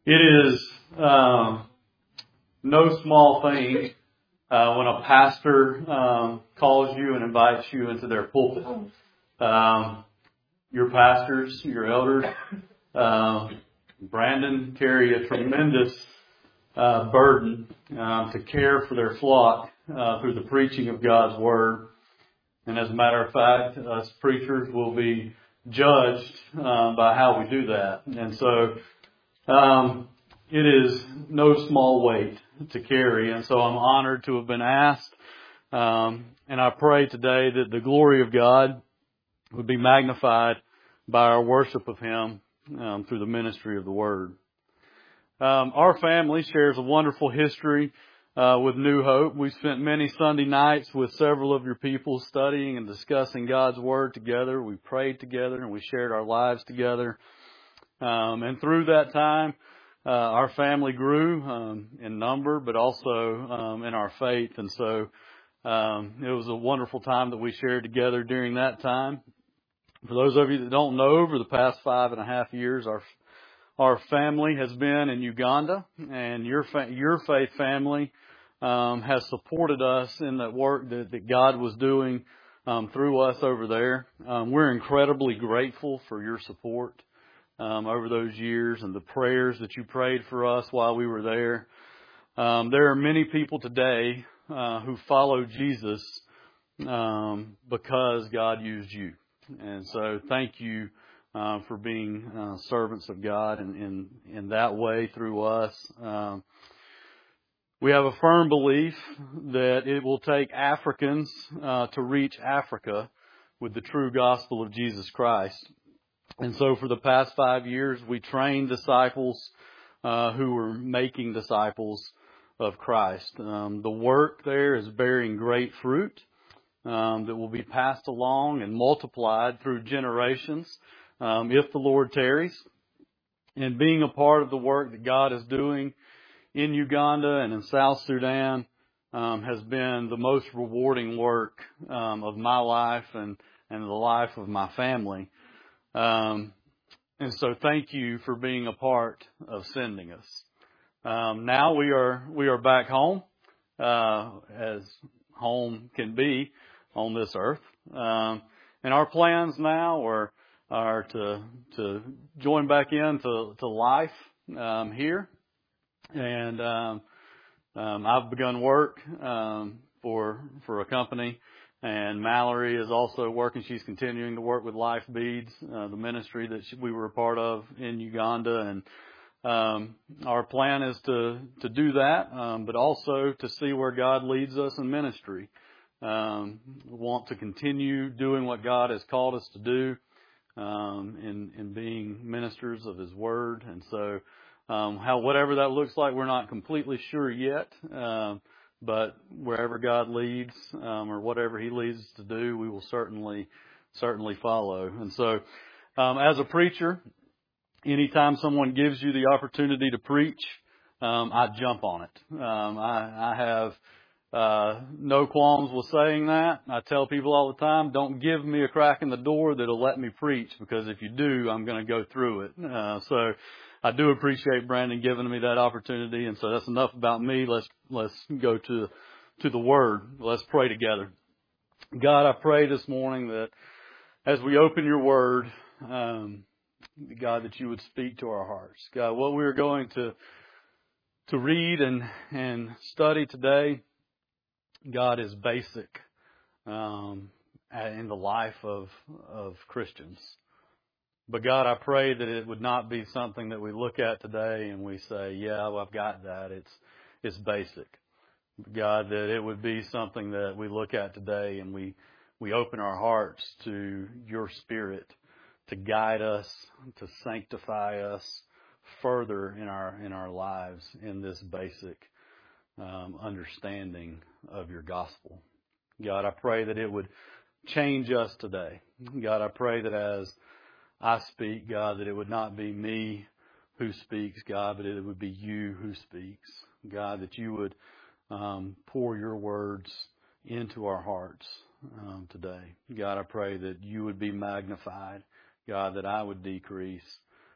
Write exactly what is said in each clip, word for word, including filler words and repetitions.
It is um, no small thing uh, when a pastor um, calls you and invites you into their pulpit. Um, your pastors, your elders, um, Brandon carry a tremendous uh, burden um, to care for their flock uh, through the preaching of God's Word. And as a matter of fact, us preachers will be judged uh, by how we do that. And so Um, it is no small weight to carry, and so I'm honored to have been asked. Um, and I pray today that the glory of God would be magnified by our worship of Him um, through the ministry of the Word. Um, our family shares a wonderful history uh, with New Hope. We spent many Sunday nights with several of your people studying and discussing God's Word together. We prayed together and we shared our lives together. Um, and through that time, uh, our family grew um, in number, but also um, in our faith. And so um, it was a wonderful time that we shared together during that time. For those of you that don't know, over the past five and a half years, our our family has been in Uganda, and your fa- your faith family um, has supported us in that work that, that God was doing um, through us over there. Um, we're incredibly grateful for your support Um, over those years and the prayers that you prayed for us while we were there. Um, there are many people today uh, who follow Jesus um, because God used you. And so thank you uh, for being uh, servants of God in, in, in that way through us. Um, we have a firm belief that it will take Africans uh, to reach Africa with the true gospel of Jesus Christ. And so for the past five years, we trained disciples uh, who were making disciples of Christ. Um, the work there is bearing great fruit um, that will be passed along and multiplied through generations um, if the Lord tarries. And being a part of the work that God is doing in Uganda and in South Sudan um, has been the most rewarding work um, of my life and, and the life of my family. Um, and so thank you for being a part of sending us. Um, now we are, we are back home, uh, as home can be on this earth. Um, and our plans now are, are to, to join back into, to life, um, here. And, um, um, I've begun work, um, for, for a company. And Mallory is also working. She's continuing to work with Life Beads, uh, the ministry that she, we were a part of in Uganda. And um, our plan is to to do that, um, but also to see where God leads us in ministry. Um, we want to continue doing what God has called us to do um, in in being ministers of His Word. And so, um, how whatever that looks like, we're not completely sure yet. Um, But wherever God leads, um, or whatever He leads us to do, we will certainly, certainly follow. And so, um, as a preacher, anytime someone gives you the opportunity to preach, um, I jump on it. Um, I, I have uh, no qualms with saying that. I tell people all the time, don't give me a crack in the door that'll let me preach, because if you do, I'm going to go through it. Uh, so. I do appreciate Brandon giving me that opportunity, and so that's enough about me. Let's let's go to to the Word. Let's pray together. God, I pray this morning that as we open Your Word, um, God, that You would speak to our hearts. God, what we're going to to read and and study today, God, is basic um, in the life of of Christians. But God, I pray that it would not be something that we look at today and we say, yeah, well, I've got that. It's, it's basic. God, that it would be something that we look at today and we, we open our hearts to Your Spirit to guide us, to sanctify us further in our, in our lives in this basic um, understanding of Your gospel. God, I pray that it would change us today. God, I pray that as I speak, God, that it would not be me who speaks, God, but it would be You who speaks. God, that You would um, pour Your words into our hearts um, today. God, I pray that You would be magnified. God, that I would decrease.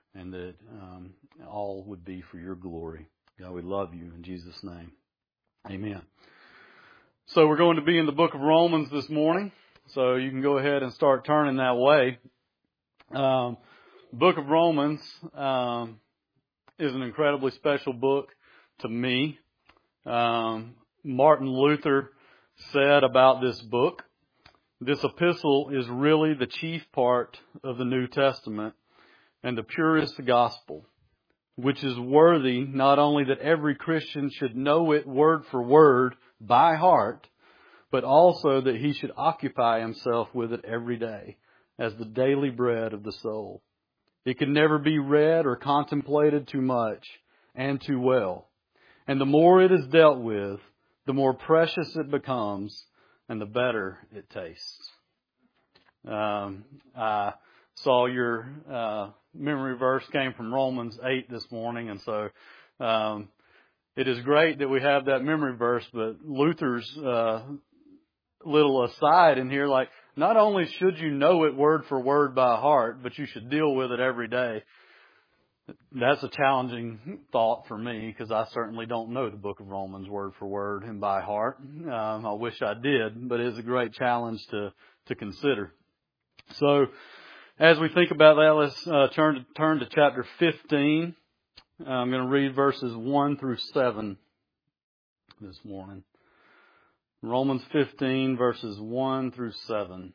and that um, all would be for your glory. God, we love you in Jesus' name. Amen. So we're going to be in the book of Romans this morning, so you can go ahead and start turning that way. Um, the book of Romans um, is an incredibly special book to me. Um, Martin Luther said about this book, this epistle is really the chief part of the New Testament and the purest gospel, which is worthy not only that every Christian should know it word for word by heart, but also that he should occupy himself with it every day as the daily bread of the soul. It can never be read or contemplated too much and too well. And the more it is dealt with, the more precious it becomes and the better it tastes. Um, I saw your uh, memory verse came from Romans eight this morning, and so um, it is great that we have that memory verse, but Luther's uh, little aside in here, like, not only should you know it word for word by heart, but you should deal with it every day. That's a challenging thought for me, because I certainly don't know the book of Romans word for word and by heart. Um, I wish I did, but it is a great challenge to, to consider. So, as we think about that, let's uh, turn to, turn to chapter fifteen. Uh, I'm going to read verses one through seven this morning. Romans fifteen, verses one through seven.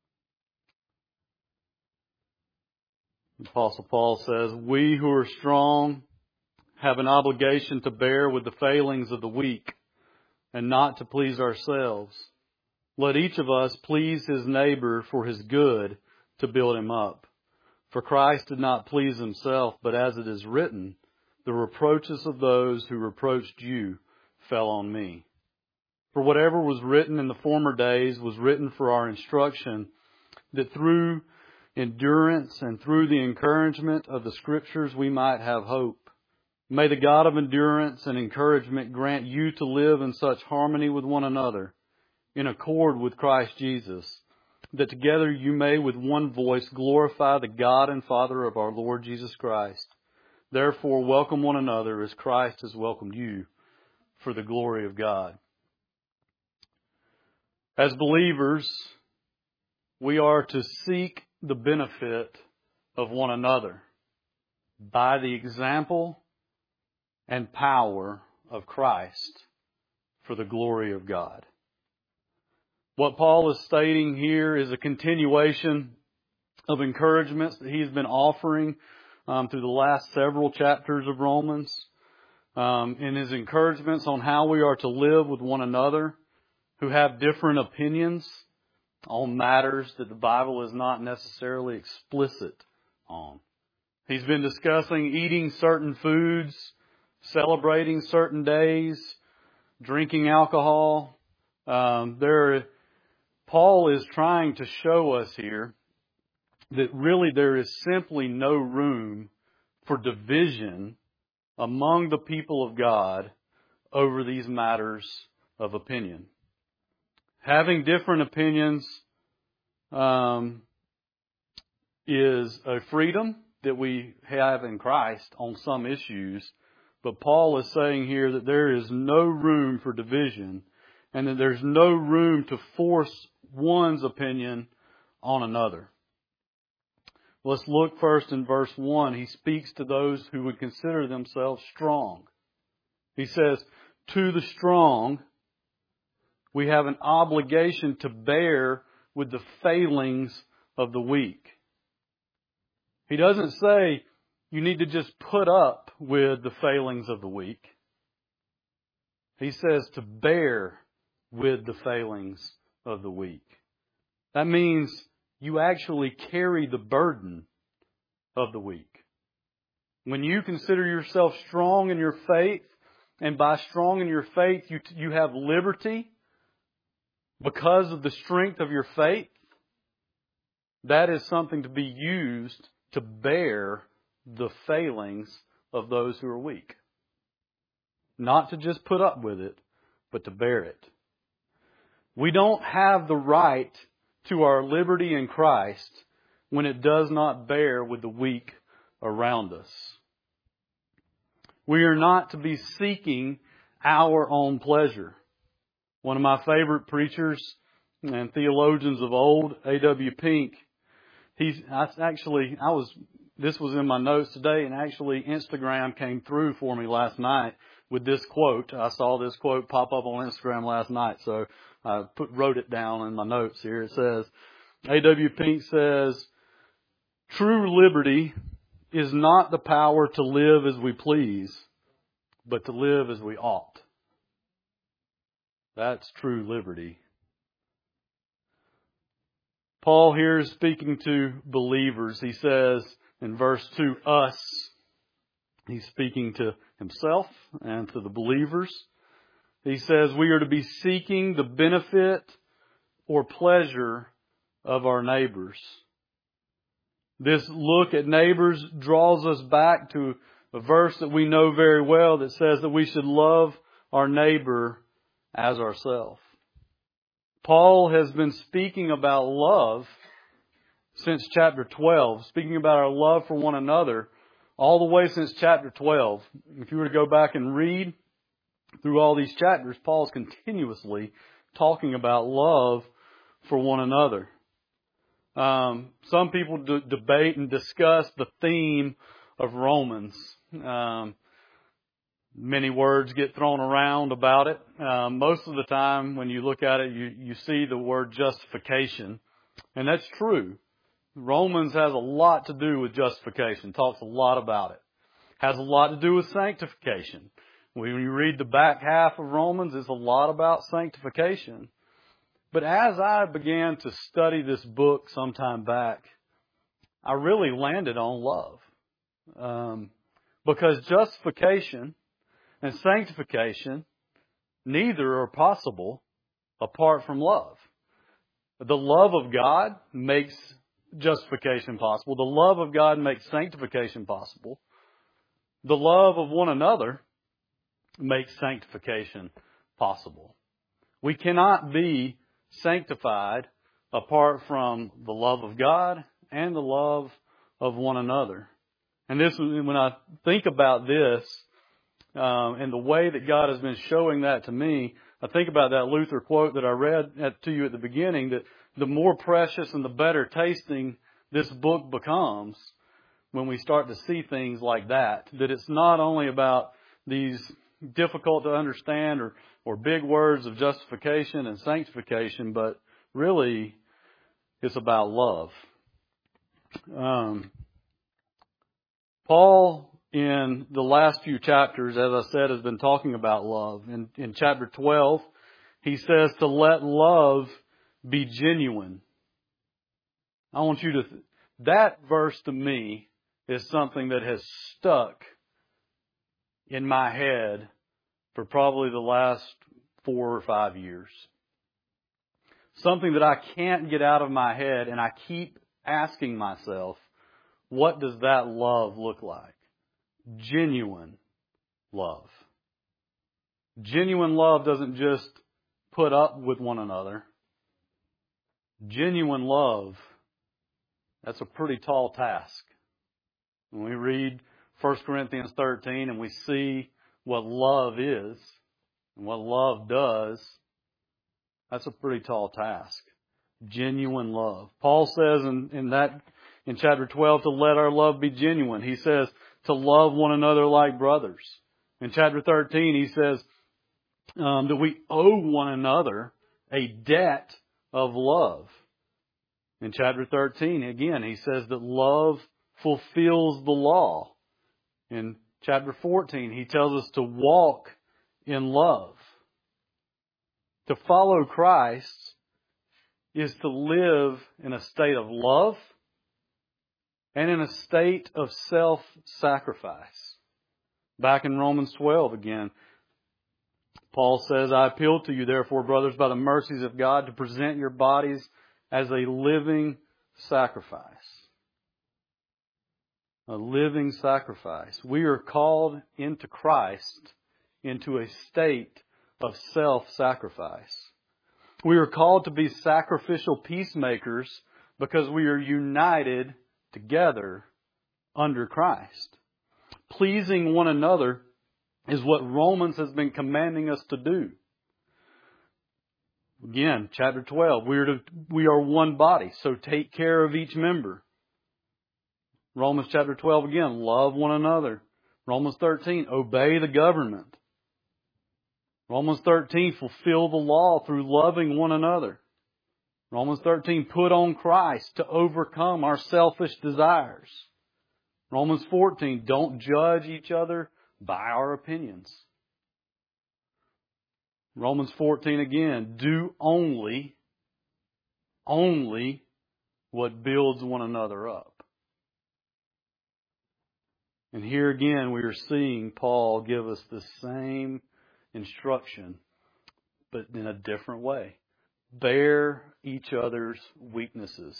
The Apostle Paul says, "We who are strong have an obligation to bear with the failings of the weak and not to please ourselves. Let each of us please his neighbor for his good, to build him up. For Christ did not please himself, but as it is written, the reproaches of those who reproached you fell on me. For whatever was written in the former days was written for our instruction, that through endurance and through the encouragement of the Scriptures we might have hope. May the God of endurance and encouragement grant you to live in such harmony with one another, in accord with Christ Jesus, that together you may with one voice glorify the God and Father of our Lord Jesus Christ. Therefore welcome one another as Christ has welcomed you, for the glory of God." As believers, we are to seek the benefit of one another by the example and power of Christ for the glory of God. What Paul is stating here is a continuation of encouragements that he's been offering um, through the last several chapters of Romans. Um, in his encouragements on how we are to live with one another who have different opinions on matters that the Bible is not necessarily explicit on. He's been discussing eating certain foods, celebrating certain days, drinking alcohol. Um, there, Paul is trying to show us here that really there is simply no room for division among the people of God over these matters of opinion. Having different opinions um, is a freedom that we have in Christ on some issues, but Paul is saying here that there is no room for division and that there's no room to force one's opinion on another. Let's look first in verse one. He speaks to those who would consider themselves strong. He says, "To the strong, we have an obligation to bear with the failings of the weak." He doesn't say you need to just put up with the failings of the weak. He says to bear with the failings of the weak. That means you actually carry the burden of the weak. When you consider yourself strong in your faith, and by strong in your faith you, you have liberty, because of the strength of your faith, that is something to be used to bear the failings of those who are weak. Not to just put up with it, but to bear it. We don't have the right to our liberty in Christ when it does not bear with the weak around us. We are not to be seeking our own pleasure. One of my favorite preachers and theologians of old, A W Pink, he's I actually, I was, this was in my notes today, and actually Instagram came through for me last night with this quote. I saw this quote pop up on Instagram last night, so I put, wrote it down in my notes here. It says, A W Pink says, "True liberty is not the power to live as we please, but to live as we ought." That's true liberty. Paul here is speaking to believers. He says in verse two, us. He's speaking to himself and to the believers. He says we are to be seeking the benefit or pleasure of our neighbors. This look at neighbors draws us back to a verse that we know very well that says that we should love our neighbor as ourselves. Paul has been speaking about love since chapter twelve, speaking about our love for one another all the way since chapter twelve. If you were to go back and read through all these chapters, Paul's continuously talking about love for one another. Um, some people d- debate and discuss the theme of Romans. Um, many words get thrown around about it. Um, most of the time, when you look at it, you, you see the word justification, and that's true. Romans has a lot to do with justification. Talks a lot about it. Has a lot to do with sanctification. When you read the back half of Romans, it's a lot about sanctification. But as I began to study this book some time back, I really landed on love. Um, because justification and sanctification, neither are possible apart from love. The love of God makes justification possible. The love of God makes sanctification possible. The love of one another makes sanctification possible. We cannot be sanctified apart from the love of God and the love of one another. And this, when I think about this, um, and the way that God has been showing that to me, I think about that Luther quote that I read at, to you at the beginning, that the more precious and the better tasting this book becomes when we start to see things like that. That it's not only about these difficult to understand or, or big words of justification and sanctification, but really it's about love. Um, Paul, in the last few chapters, as I said, has been talking about love. In, in chapter twelve, he says to let love be genuine. I want you to, th- that verse to me is something that has stuck in my head for probably the last four or five years. Something that I can't get out of my head, and I keep asking myself, what does that love look like? Genuine love. Genuine love doesn't just put up with one another. Genuine love, that's a pretty tall task. When we read First Corinthians thirteen and we see what love is and what love does, that's a pretty tall task. Genuine love. Paul says in, in that, in chapter twelve, to let our love be genuine. He says to love one another like brothers. In chapter thirteen, he says um, that we owe one another a debt of love. In chapter thirteen, again, he says that love fulfills the law. In chapter fourteen, he tells us to walk in love. To follow Christ is to live in a state of love and in a state of self-sacrifice. Back in Romans twelve again, Paul says, I appeal to you, therefore, brothers, by the mercies of God, to present your bodies as a living sacrifice. A living sacrifice. We are called into Christ into a state of self-sacrifice. We are called to be sacrificial peacemakers because we are united together under Christ. Pleasing one another is what Romans has been commanding us to do. Again, chapter twelve, we are, to, we are one body, so take care of each member. Romans chapter twelve again, love one another. Romans thirteen, obey the government. Romans thirteen, fulfill the law through loving one another. Romans thirteen, put on Christ to overcome our selfish desires. Romans fourteen, don't judge each other by our opinions. Romans fourteen again, do only, only what builds one another up. And here again we are seeing Paul give us the same instruction, but in a different way. Bear each other's weaknesses.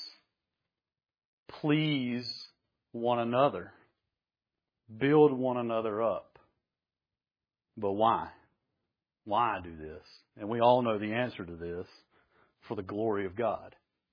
Please one another. Build one another up. But why? Why do this? And we all know the answer to this. For the glory of God.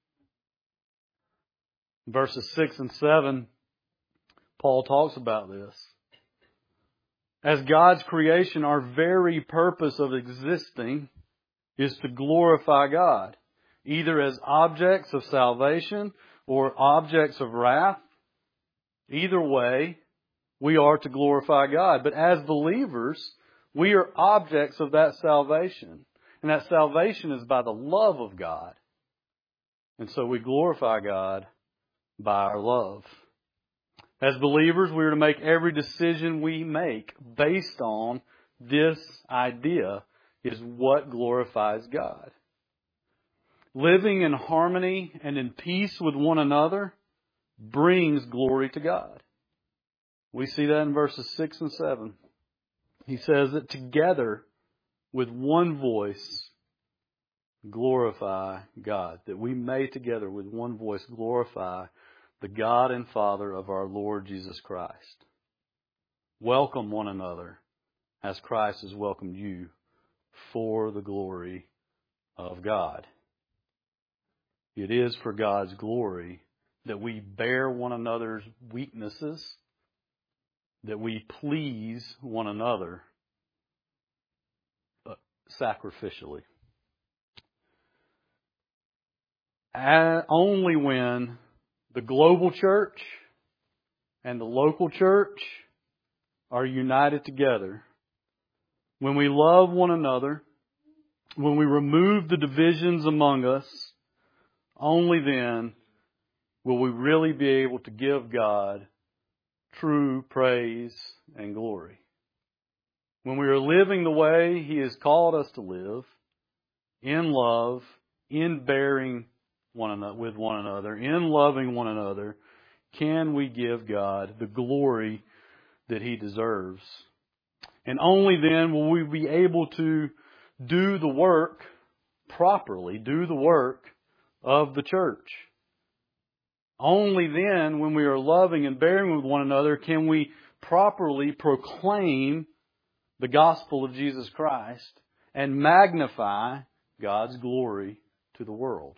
Verses six and seven, Paul talks about this. As God's creation, our very purpose of existing is to glorify God, either as objects of salvation or objects of wrath. Either way, we are to glorify God. But as believers, we are objects of that salvation. And that salvation is by the love of God. And so we glorify God by our love. As believers, we are to make every decision we make based on this idea is what glorifies God. Living in harmony and in peace with one another brings glory to God. We see that in verses six and seven. He says that together with one voice glorify God. That we may together with one voice glorify the God and Father of our Lord Jesus Christ. Welcome one another as Christ has welcomed you for the glory of God. It is for God's glory that we bear one another's weaknesses, that we please one another uh, sacrificially. Uh, only when the global church and the local church are united together, when we love one another, when we remove the divisions among us, only then will we really be able to give God true praise and glory. When we are living the way He has called us to live, in love, in bearing one another with one another, in loving one another, can we give God the glory that He deserves. And only then will we be able to do the work properly, do the work of the church. Only then, when we are loving and bearing with one another, can we properly proclaim the gospel of Jesus Christ and magnify God's glory to the world.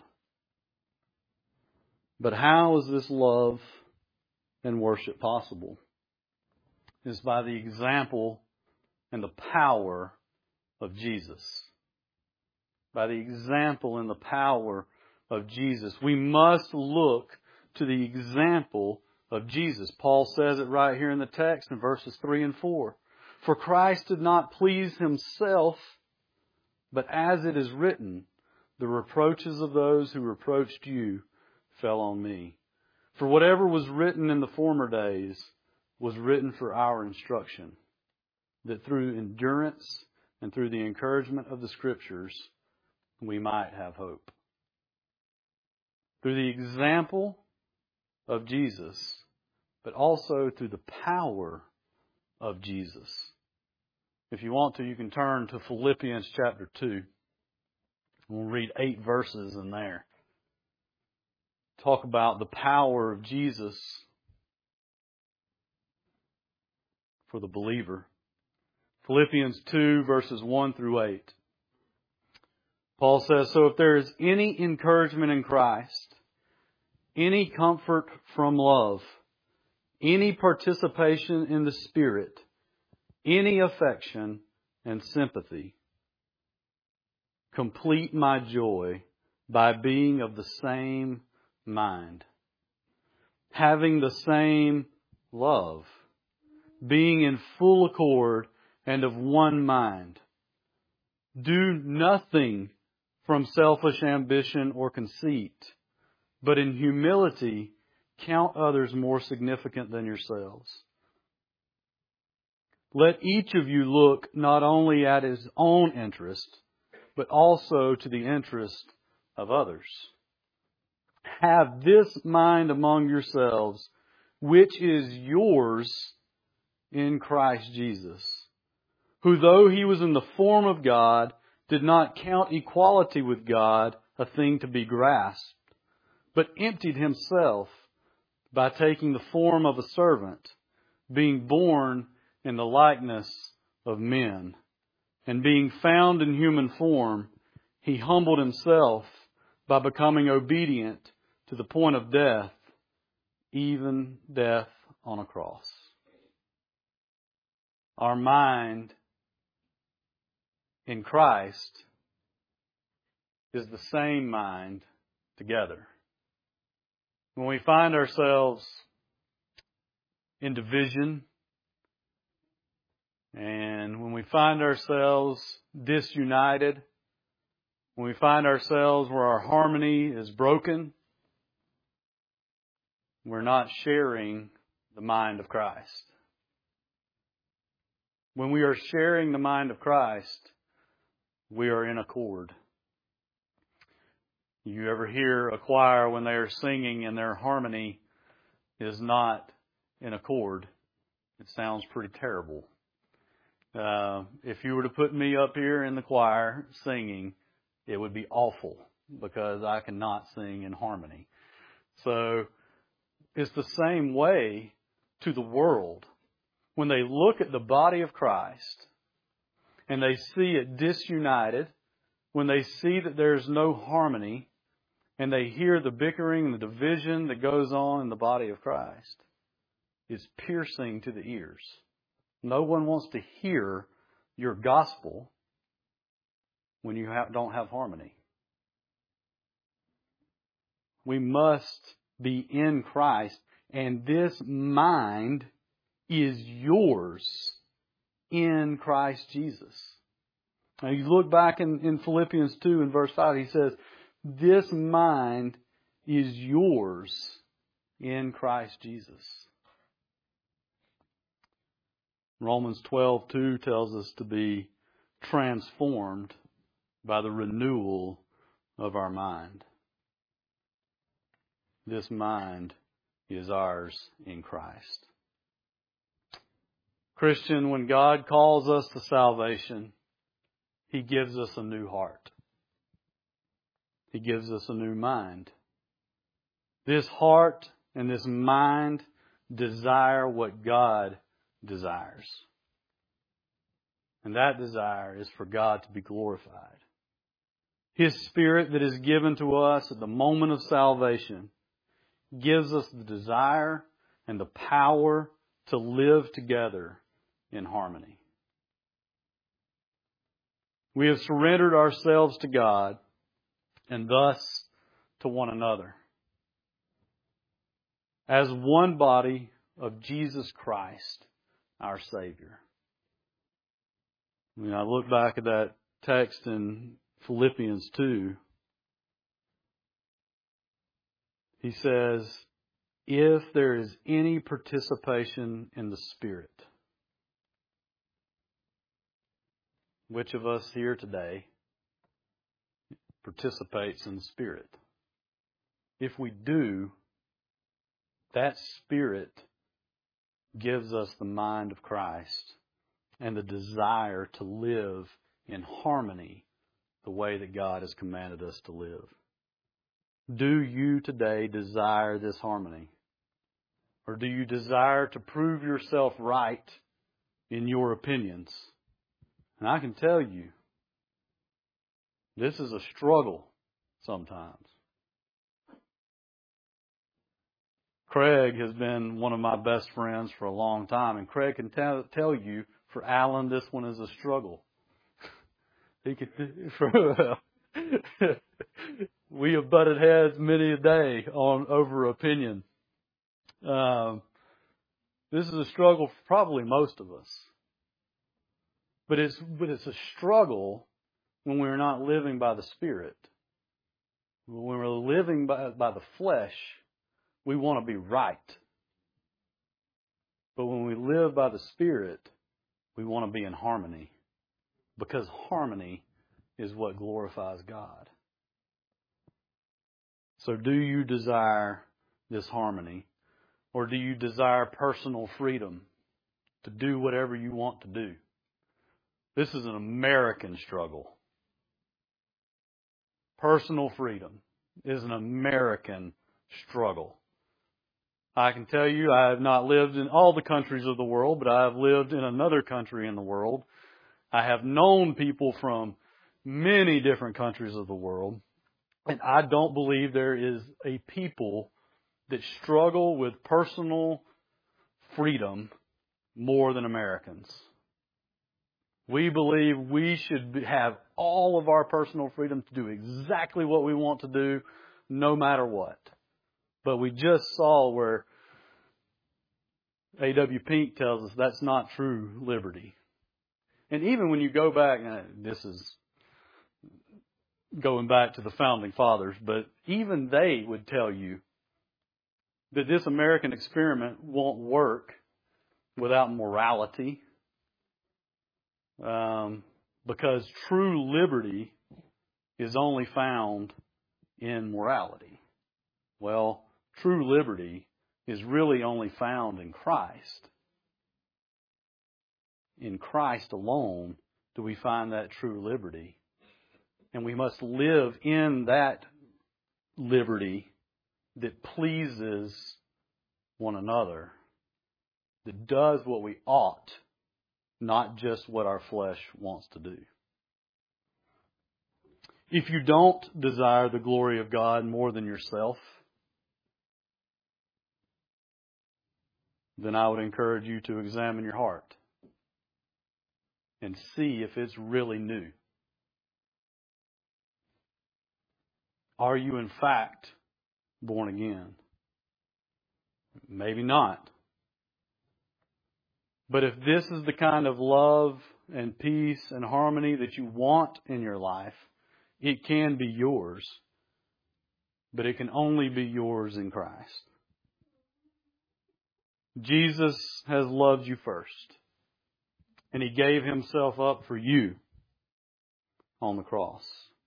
But how is this love and worship possible? It's by the example and the power of Jesus. By the example and the power of Jesus. We must look to the example of Jesus. Paul says it right here in the text in verses three and four. For Christ did not please Himself, but as it is written, the reproaches of those who reproached you fell on me. For whatever was written in the former days was written for our instruction, that through endurance and through the encouragement of the Scriptures we might have hope. Through the example of Jesus, but also through the power of Jesus. If you want to, you can turn to Philippians chapter two. We'll read eight verses in there. Talk about the power of Jesus for the believer. Philippians two, verses one through eight. Paul says, so if there is any encouragement in Christ, any comfort from love, any participation in the Spirit, any affection and sympathy. Complete my joy by being of the same mind, having the same love, being in full accord and of one mind. Do nothing from selfish ambition or conceit, but in humility count others more significant than yourselves. Let each of you look not only at his own interest, but also to the interest of others. Have this mind among yourselves, which is yours in Christ Jesus, who though He was in the form of God, did not count equality with God a thing to be grasped, but emptied Himself by taking the form of a servant, being born in the likeness of men. And being found in human form, He humbled Himself by becoming obedient to the point of death, even death on a cross. Our mind in Christ is the same mind together. When we find ourselves in division, and when we find ourselves disunited, when we find ourselves where our harmony is broken, we're not sharing the mind of Christ. When we are sharing the mind of Christ, we are in accord. You ever hear a choir when they are singing and their harmony is not in accord? It sounds pretty terrible. Uh, if you were to put me up here in the choir singing, it would be awful because I cannot sing in harmony. So it's the same way to the world. When they look at the body of Christ and they see it disunited, when they see that there's no harmony, and they hear the bickering and the division that goes on in the body of Christ, it's piercing to the ears. No one wants to hear your gospel when you have, don't have harmony. We must be in Christ, and this mind is yours in Christ Jesus. Now you look back in, in Philippians two and verse five, he says, this mind is yours in Christ Jesus. Romans twelve two tells us to be transformed by the renewal of our mind. This mind is ours in Christ. Christian, when God calls us to salvation, He gives us a new heart. He gives us a new mind. This heart and this mind desire what God desires. And that desire is for God to be glorified. His Spirit that is given to us at the moment of salvation gives us the desire and the power to live together in harmony. We have surrendered ourselves to God and thus to one another as one body of Jesus Christ, our Savior. When I look back at that text in Philippians two, he says, if there is any participation in the Spirit, which of us here today participates in the Spirit? If we do, that Spirit gives us the mind of Christ and the desire to live in harmony the way that God has commanded us to live. Do you today desire this harmony? Or do you desire to prove yourself right in your opinions? And I can tell you, this is a struggle sometimes. Craig has been one of my best friends for a long time, and Craig can tell tell you, for Alan, this one is a struggle. He could, for, we have butted heads many a day on over opinion. Um, this is a struggle for probably most of us, but it's but it's a struggle when we're not living by the Spirit. When we're living by, by the flesh, we want to be right. But when we live by the Spirit, we want to be in harmony. Because harmony is what glorifies God. So do you desire this harmony? Or do you desire personal freedom to do whatever you want to do? This is an American struggle. Personal freedom is an American struggle. I can tell you I have not lived in all the countries of the world, but I have lived in another country in the world. I have known people from many different countries of the world, and I don't believe there is a people that struggle with personal freedom more than Americans. We believe we should have all of our personal freedom to do exactly what we want to do, no matter what. But we just saw where A W Pink tells us that's not true liberty. And even when you go back, and this is going back to the founding fathers, but even they would tell you that this American experiment won't work without morality. Um, because true liberty is only found in morality. Well, true liberty is really only found in Christ. In Christ alone do we find that true liberty. And we must live in that liberty that pleases one another, that does what we ought, not just what our flesh wants to do. If you don't desire the glory of God more than yourself, then I would encourage you to examine your heart and see if it's really new. Are you in fact born again? Maybe not. But if this is the kind of love and peace and harmony that you want in your life, it can be yours. But it can only be yours in Christ. Jesus has loved you first. And He gave Himself up for you on the cross.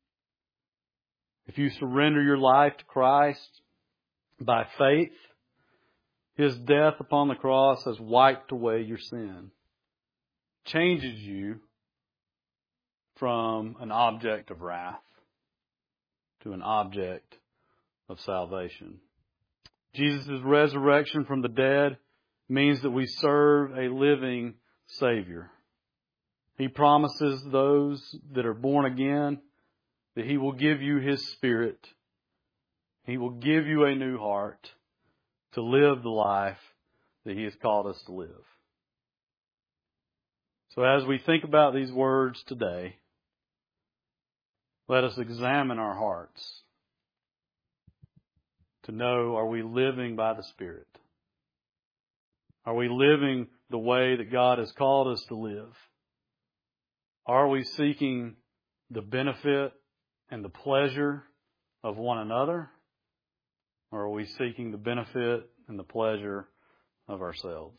If you surrender your life to Christ by faith, His death upon the cross has wiped away your sin. Changes you from an object of wrath to an object of salvation. Jesus' resurrection from the dead means that we serve a living Savior. He promises those that are born again that He will give you His Spirit. He will give you a new heart to live the life that He has called us to live. So as we think about these words today, let us examine our hearts to know, are we living by the Spirit? Are we living the way that God has called us to live? Are we seeking the benefit and the pleasure of one another? Or are we seeking the benefit and the pleasure of ourselves?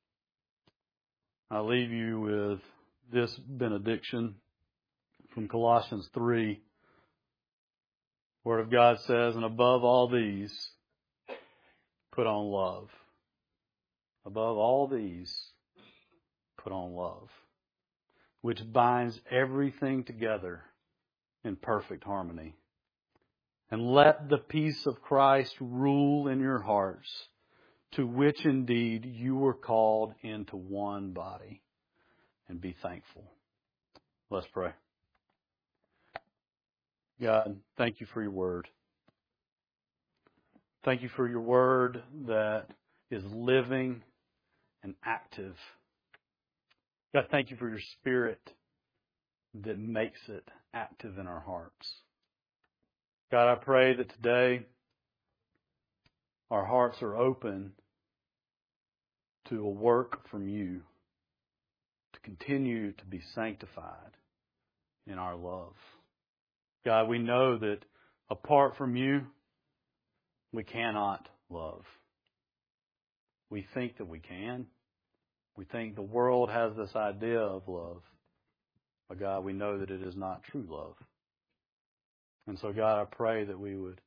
I leave you with this benediction from Colossians three. The Word of God says, and above all these, put on love. Above all these, put on love, which binds everything together in perfect harmony. And let the peace of Christ rule in your hearts, to which indeed you were called into one body. And be thankful. Let's pray. God, thank you for your word. Thank you for your word that is living and active. God, thank you for your Spirit that makes it active in our hearts. God, I pray that today our hearts are open to a work from you to continue to be sanctified in our love. God, we know that apart from you, we cannot love. We think that we can. We think the world has this idea of love. But God, we know that it is not true love. And so God, I pray that we would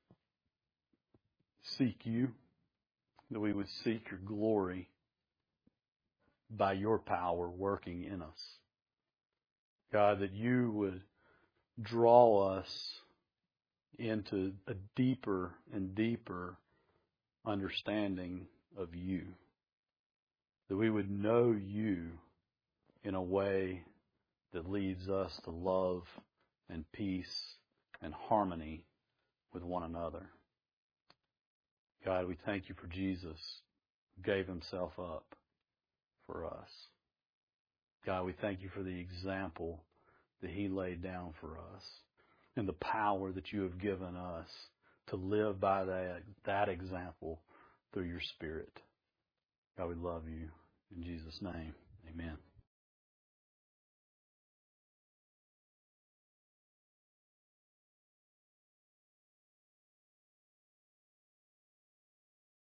seek you, that we would seek your glory by your power working in us. God, that you would draw us into a deeper and deeper understanding of you. That we would know you in a way that leads us to love and peace and harmony with one another. God, we thank you for Jesus who gave himself up for us. God, we thank you for the example that he laid down for us and the power that you have given us to live by that, that example through your Spirit. God, we love you. In Jesus' name, amen.